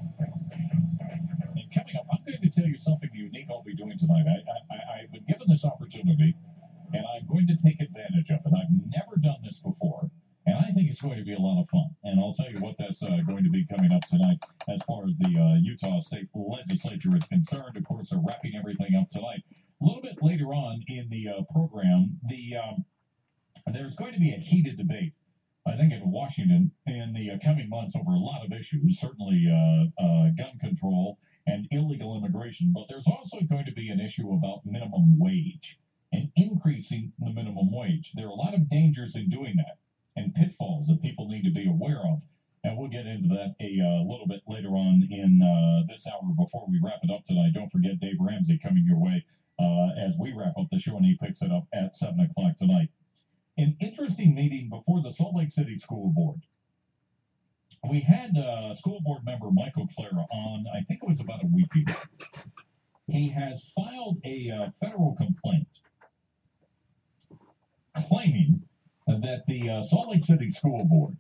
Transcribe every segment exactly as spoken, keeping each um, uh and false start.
And coming up, I'm going to tell you something unique I'll be doing tonight. I, I, I've been given this opportunity, and I'm going to take advantage of it. I've never done this before, and I think it's going to be a lot of fun. And I'll tell you what that's uh, going to be coming up tonight as far as the uh, Utah State Legislature is concerned. Of course, they're wrapping everything up tonight. A little bit later on in the uh, program, the um, there's going to be a heated debate, I think, in Washington in the uh, coming months over a lot of issues, certainly uh, uh, gun control and illegal immigration. But there's also going to be an issue about minimum wage and increasing the minimum wage. There are a lot of dangers in doing that and pitfalls that people need to be aware of. And we'll get into that a uh, little bit later on in uh, this hour before we wrap it up tonight. Don't forget Dave Ramsey coming your way uh, as we wrap up the show, and he picks it up at seven o'clock tonight. An interesting meeting before the Salt Lake City School Board. We had uh, school board member Michael Clara on, I think it was about a week ago. He has filed a uh, federal complaint claiming that the uh, Salt Lake City School Board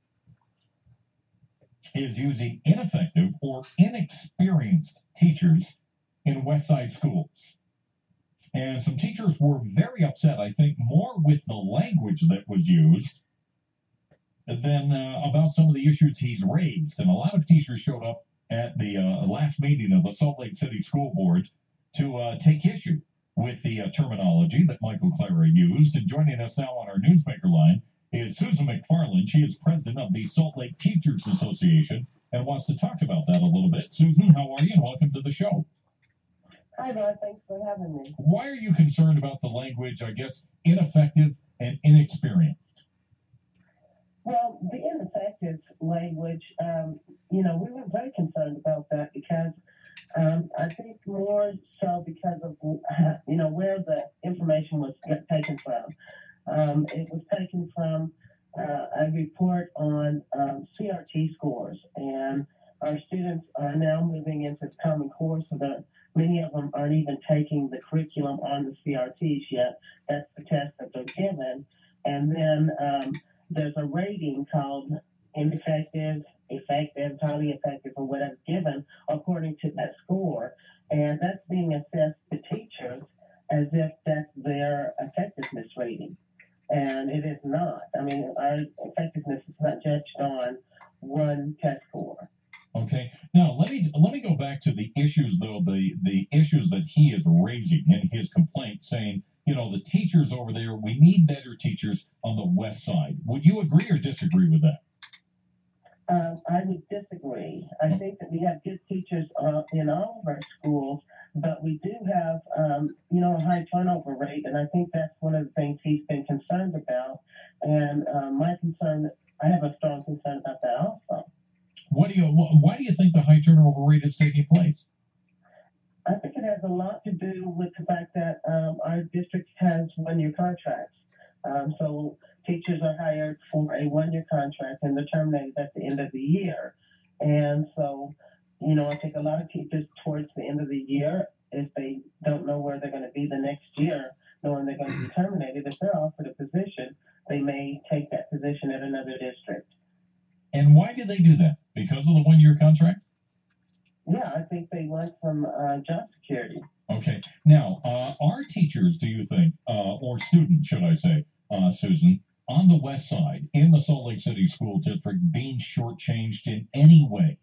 is using ineffective or inexperienced teachers in West Side schools. And some teachers were very upset, I think, more with the language that was used than uh, about some of the issues he's raised. And a lot of teachers showed up at the uh, last meeting of the Salt Lake City School Board to uh, take issue with the uh, terminology that Michael Clara used. And joining us now on our newsmaker line is Susan McFarland. She is president of the Salt Lake Teachers Association and wants to talk about that a little bit. Susan, how are you? And welcome to the show. Hi, Rod. Thanks for having me. Why are you concerned about the language, I guess, ineffective and inexperienced? Well, the ineffective language, um, you know, we were very concerned about that because um, I think more so because of, you know, where the information was taken from. Um, it was taken from uh, a report on um, C R T scores, and our students are now moving into the Common Core, so that many of them aren't even taking the curriculum on the C R Ts yet. That's the test that they're given. And then um, there's a rating called ineffective, effective, highly effective, or whatever given according to that score. And that's being assessed to teachers as if that's their effectiveness rating. And it is not. I mean, our effectiveness is not judged on one test score. Okay. Now let me let me go back to the issues, though the the issues that he is raising in his complaint, saying, you know, the teachers over there, we need better teachers on the west side. Would you agree or disagree with that? Um, I would disagree. I think that we have good teachers uh, in all of our schools, but we do have, um, you know, a high turnover rate, and I think that's one of the things he's been concerned about. And um, my concern, I have a strong concern about that also. What do you? Why do you think the high turnover rate is taking place? I think it has a lot to do with the fact that um, our district has one-year contracts. Um, so teachers are hired for a one-year contract and they're terminated at the end of the year. And so, you know, I think a lot of teachers towards the end of the year, if they don't know where they're going to be the next year, knowing they're going to be terminated, if they're offered a position, they may take that position at another district. And why do they do that? Because of the one-year contract? Yeah, I think they want some uh, job security. Okay. Now, uh, are teachers, do you think, uh, or students, should I say, uh, Susan, on the west side, in the Salt Lake City School District, being shortchanged in any way?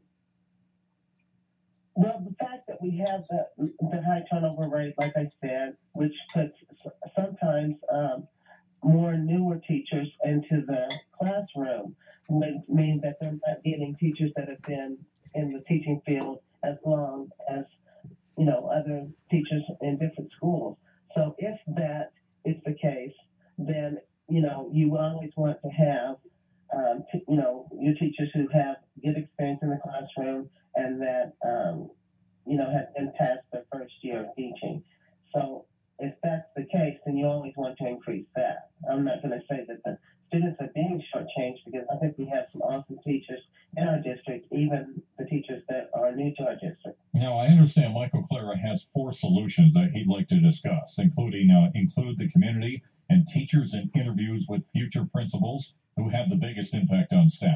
Well, the fact that we have the, the high turnover rate, like I said, which puts sometimes um, more newer teachers into the classroom, would mean that they're not getting teachers that have been in the teaching field as long as, you know, other teachers in different schools. So if that is the case, then, you know, you always want to have, um, t- you know, your teachers who have good experience in the classroom and that, um, you know, have been past their first year of teaching. So if that's the case, then you always want to increase that. I'm not going to say that the students are being shortchanged because I think we have some awesome teachers in our district, even the teachers that are new to our district. Now, I understand Michael Clara has four solutions that he'd like to discuss, including uh, include the community and teachers in interviews with future principals who have the biggest impact on staffing,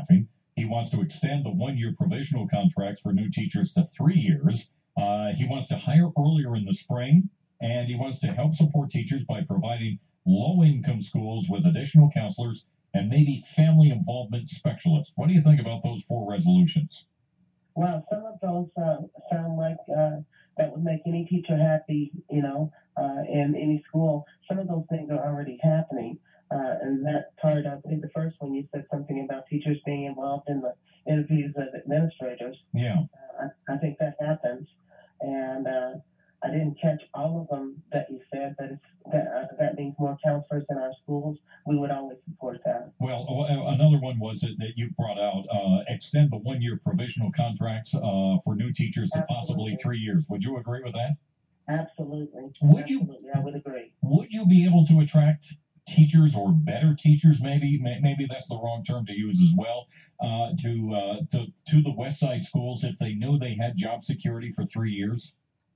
He wants to extend the one-year provisional contracts for new teachers to three years. Uh, he wants to hire earlier in the spring, and he wants to help support teachers by providing low-income schools with additional counselors and maybe family involvement specialists. What do you think about those four resolutions? Well, some of those uh, sound like uh, that would make any teacher happy, you know, uh, in any school. Some of those things are already happening. Uh, and that part, I think the first one you said something about teachers being involved in the interviews of administrators. Yeah. Uh, I, I think that happens. And uh, I didn't catch all of them that you said, but if that, uh, that means more counselors in our schools, we would always support that. Well, uh, another one was that, that you brought out, uh, extend the one-year provisional contracts uh, for new teachers to Absolutely. possibly three years. Would you agree with that? Absolutely. Would Absolutely. you? I would agree. Would you be able to attract teachers or better teachers? Maybe, maybe that's the wrong term to use as well. Uh, to uh, to to the West Side schools if they knew they had job security for three years.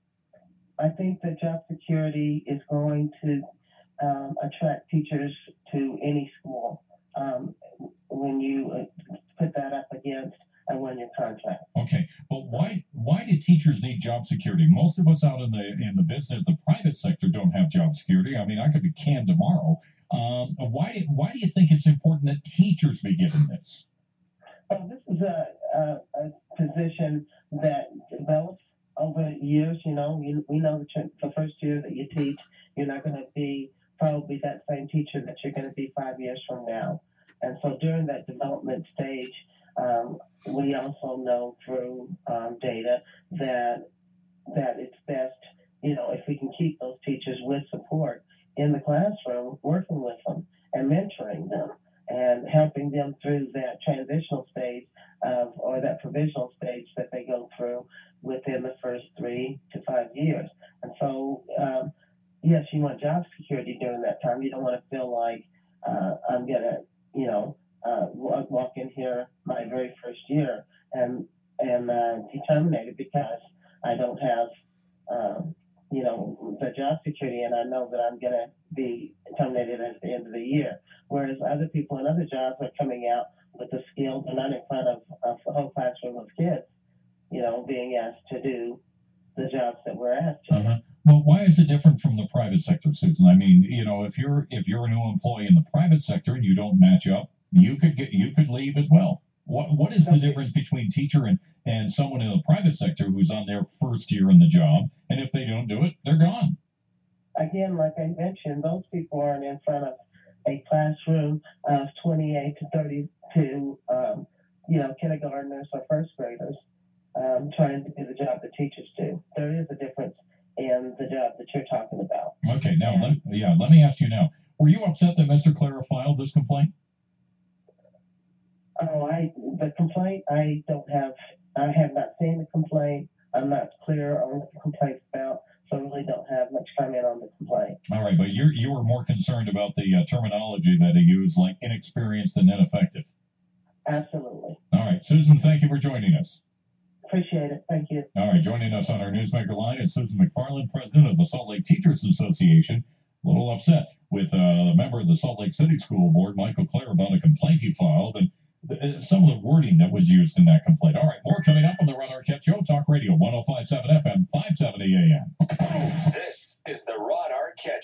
I think that job security is going to um, attract teachers to any school um, when you uh, put that up against a one-year contract. Okay, but why why do teachers need job security? Most of us out in the in the business, the private sector, don't have job security. I mean, I could be canned tomorrow. Um, why why do you think it's important that teachers be given this? Well, this is a, a, a position that develops over years. You know, you, we know that the first year that you teach, you're not going to be probably that same teacher that you're going to be five years from now. And so during that development stage, um, we also know through um, data that that it's best, you know, if we can keep those teachers with support in the classroom, working with them and mentoring them and helping them through that transitional stage of, or that provisional stage that they go through within the first three to five years. And so, um, yes, you want job security during that time. You don't want to feel like uh, I'm going to, you know, uh, walk in here my very first year and and uh, be terminated because I don't have, um, you know, the job security, and I know that I'm going to be terminated at the end of the year. Whereas other people in other jobs are coming out with the skills and not in front of, of a whole classroom of kids, you know, being asked to do the jobs that we're asked to. Uh-huh. Well, why is it different from the private sector, Susan? I mean, you know, if you're if you're a new employee in the private sector and you don't match up, you could get you could leave as well. What what is the difference between teacher and, and someone in the private sector who's on their first year in the job, and if they don't do it, they're gone? Again, like I mentioned, those people aren't in front of a classroom of twenty-eight to thirty-two, um, you know, kindergartners or first graders um, trying to do the job that teachers do. There is a difference in the job that you're talking about. Okay, now, let, yeah, let me ask you now. Were you upset that Mister Clara filed this complaint? Oh, I the complaint. I don't have. I have not seen the complaint. I'm not clear on what the complaint's about, so I really don't have much comment on the complaint. All right, but you you were more concerned about the uh, terminology that he used, like inexperienced and ineffective. Absolutely. All right, Susan, thank you for joining us. Appreciate it. Thank you. All right, joining us on our Newsmaker line is Susan McFarland, president of the Salt Lake Teachers Association. A little upset with uh, a member of the Salt Lake City School Board, Michael Clare, about a complaint he filed and th- some of the wording that was used in that complaint. All right, more coming up on the Ron Arquette Show, Talk Radio, one oh five point seven F M, five seventy A M. This is the Ron Arquette